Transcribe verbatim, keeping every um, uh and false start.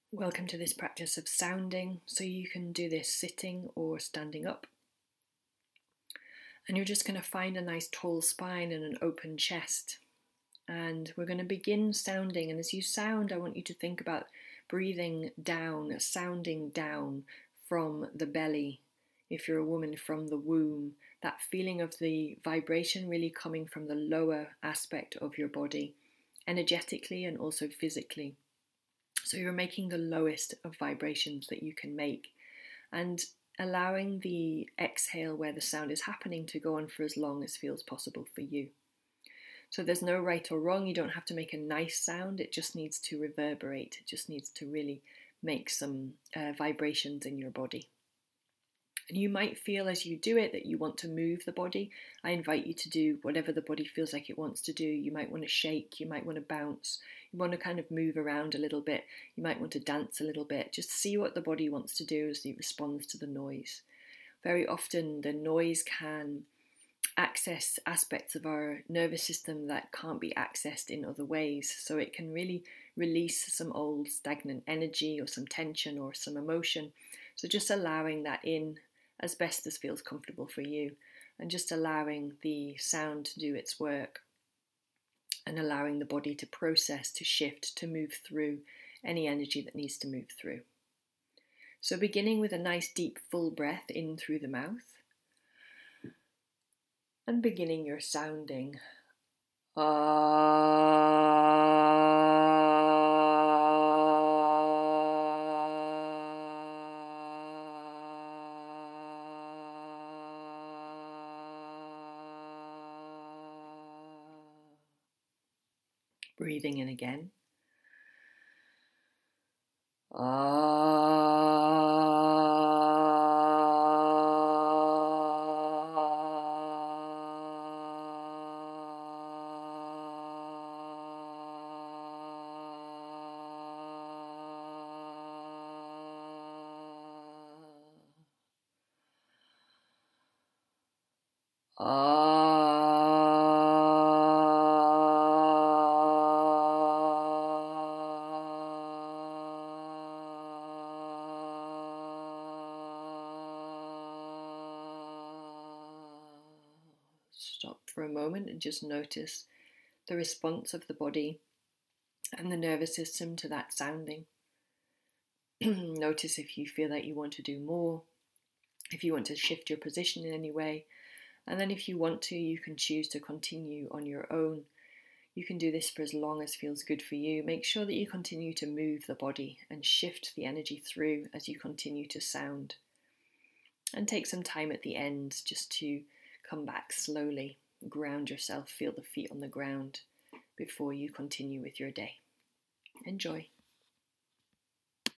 Welcome to this practice of sounding. So you can do this sitting or standing up. And you're just going to find a nice tall spine and an open chest. And we're going to begin sounding. And as you sound, I want you to think about breathing down, sounding down from the belly. If you're a woman, from the womb, that feeling of the vibration really coming from the lower aspect of your body, energetically and also physically. So you're making the lowest of vibrations that you can make and allowing the exhale where the sound is happening to go on for as long as feels possible for you. So there's no right or wrong. You don't have to make a nice sound. It just needs to reverberate. It just needs to really make some uh, vibrations in your body. And you might feel as you do it that you want to move the body. I invite you to do whatever the body feels like it wants to do. You might want to shake, you might want to bounce, you want to kind of move around a little bit, you might want to dance a little bit. Just see what the body wants to do as it responds to the noise. Very often the noise can access aspects of our nervous system that can't be accessed in other ways. So it can really release some old stagnant energy or some tension or some emotion. So just allowing that in as best as feels comfortable for you, and just allowing the sound to do its work and allowing the body to process, to shift, to move through any energy that needs to move through. So beginning with a nice deep full breath in through the mouth and beginning your sounding. Ah. Breathing in again. Stop for a moment and just notice the response of the body and the nervous system to that sounding. Notice if you feel that you want to do more, if you want to shift your position in any way, and then if you want to, you can choose to continue on your own. You can do this for as long as feels good for you. Make sure that you continue to move the body and shift the energy through as you continue to sound. And take some time at the end just to come back slowly, ground yourself, feel the feet on the ground before you continue with your day. Enjoy.